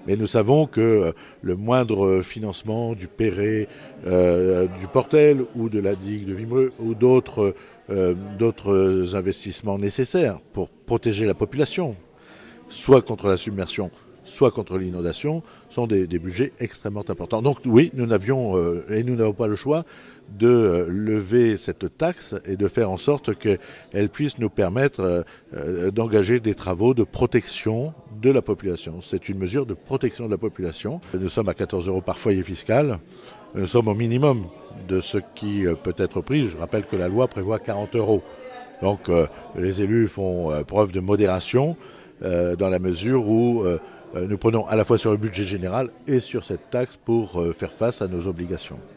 Mais nous savons que le moindre financement du Perret, du Portel ou de la digue de Vimreux ou d'autres investissements nécessaires pour protéger la population, soit contre la submersion, soit contre l'inondation, sont des budgets extrêmement importants. Donc oui, nous n'avons pas le choix de lever cette taxe et de faire en sorte qu'elle puisse nous permettre d'engager des travaux de protection de la population. C'est une mesure de protection de la population. Nous sommes à 14 € par foyer fiscal. Nous sommes au minimum de ce qui peut être pris. Je rappelle que la loi prévoit 40 €. Donc les élus font preuve de modération dans la mesure où nous prenons à la fois sur le budget général et sur cette taxe pour faire face à nos obligations.